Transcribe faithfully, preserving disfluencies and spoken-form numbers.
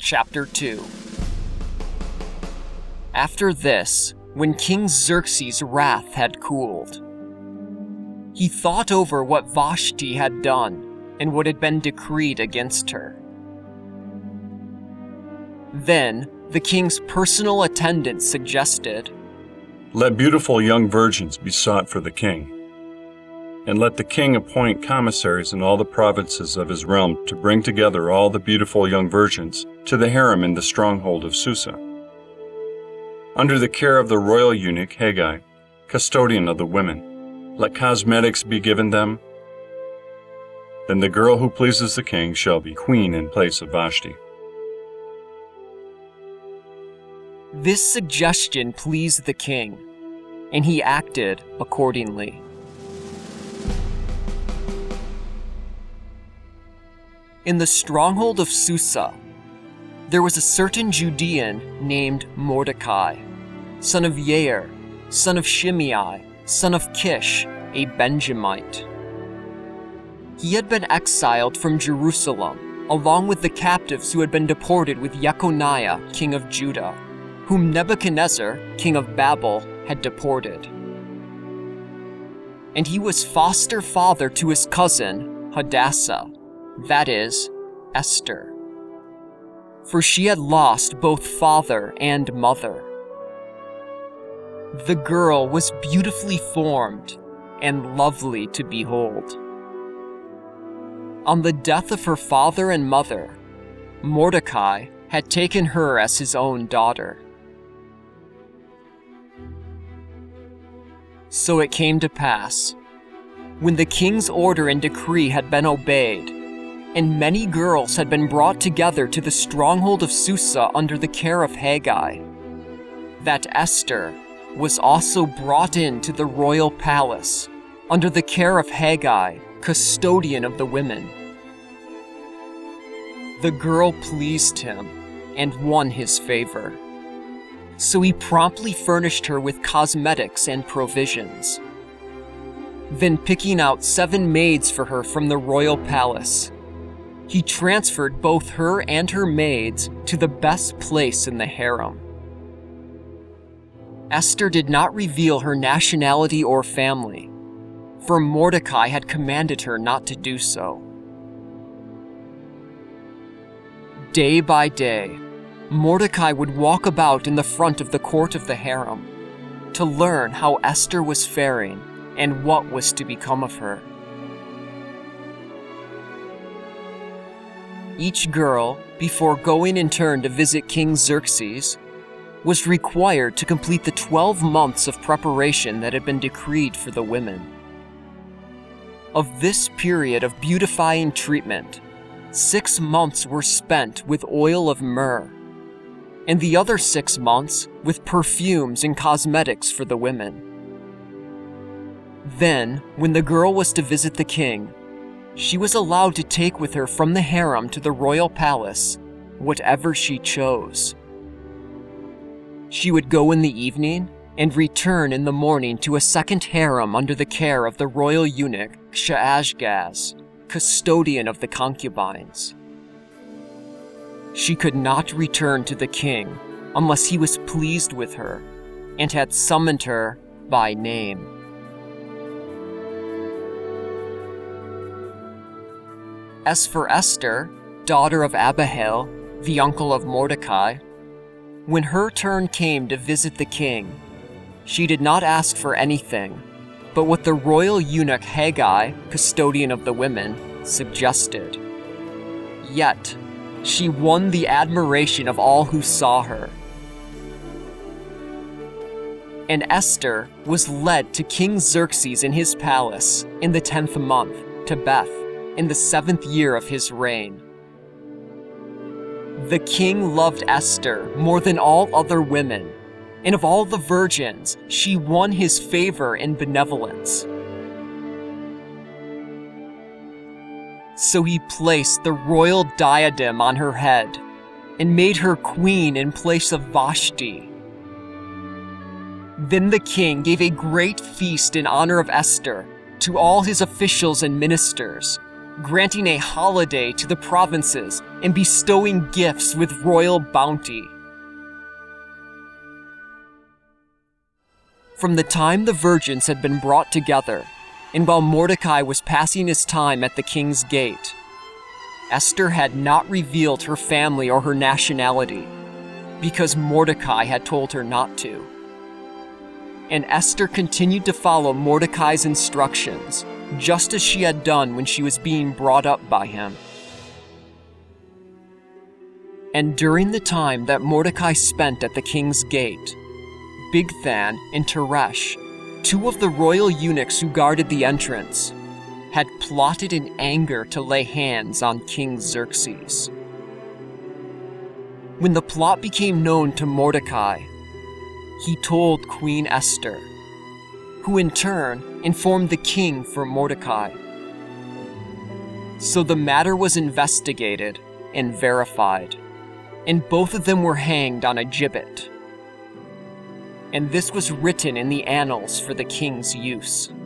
Chapter two. After this, when King Xerxes' wrath had cooled, he thought over what Vashti had done and what had been decreed against her. Then the king's personal attendant suggested, "Let beautiful young virgins be sought for the king, and let the king appoint commissaries in all the provinces of his realm to bring together all the beautiful young virgins to the harem in the stronghold of Susa, under the care of the royal eunuch Haggai, custodian of the women. Let cosmetics be given them. Then the girl who pleases the king shall be queen in place of Vashti." This suggestion pleased the king, and he acted accordingly. In the stronghold of Susa, there was a certain Judean named Mordecai, son of Yair, son of Shimei, son of Kish, a Benjamite. He had been exiled from Jerusalem, along with the captives who had been deported with Jeconiah, king of Judah, whom Nebuchadnezzar, king of Babel, had deported. And he was foster father to his cousin, Hadassah, that is, Esther, for she had lost both father and mother. The girl was beautifully formed and lovely to behold. On the death of her father and mother, Mordecai had taken her as his own daughter. So it came to pass, when the king's order and decree had been obeyed, and many girls had been brought together to the stronghold of Susa under the care of Haggai, that Esther was also brought into the royal palace under the care of Haggai, custodian of the women. The girl pleased him and won his favor, so he promptly furnished her with cosmetics and provisions. Then, picking out seven maids for her from the royal palace, he transferred both her and her maids to the best place in the harem. Esther did not reveal her nationality or family, for Mordecai had commanded her not to do so. Day by day, Mordecai would walk about in the front of the court of the harem to learn how Esther was faring and what was to become of her. Each girl, before going in turn to visit King Xerxes, was required to complete the twelve months of preparation that had been decreed for the women. Of this period of beautifying treatment, six months were spent with oil of myrrh, and the other six months with perfumes and cosmetics for the women. Then, when the girl was to visit the king, she was allowed to take with her from the harem to the royal palace whatever she chose. She would go in the evening and return in the morning to a second harem under the care of the royal eunuch Shaashgaz, custodian of the concubines. She could not return to the king unless he was pleased with her and had summoned her by name. As for Esther, daughter of Abihail, the uncle of Mordecai, when her turn came to visit the king, she did not ask for anything but what the royal eunuch Haggai, custodian of the women, suggested. Yet, she won the admiration of all who saw her. And Esther was led to King Xerxes in his palace in the tenth month, to Beth, in the seventh year of his reign. The king loved Esther more than all other women, and of all the virgins, she won his favor and benevolence. So he placed the royal diadem on her head and made her queen in place of Vashti. Then the king gave a great feast in honor of Esther to all his officials and ministers, granting a holiday to the provinces and bestowing gifts with royal bounty. From the time the virgins had been brought together, and while Mordecai was passing his time at the king's gate, Esther had not revealed her family or her nationality, because Mordecai had told her not to. And Esther continued to follow Mordecai's instructions, just as she had done when she was being brought up by him. And during the time that Mordecai spent at the king's gate, Bigthan and Teresh, two of the royal eunuchs who guarded the entrance, had plotted in anger to lay hands on King Xerxes. When the plot became known to Mordecai, he told Queen Esther, who in turn informed the king for Mordecai. So the matter was investigated and verified, and both of them were hanged on a gibbet. And this was written in the annals for the king's use.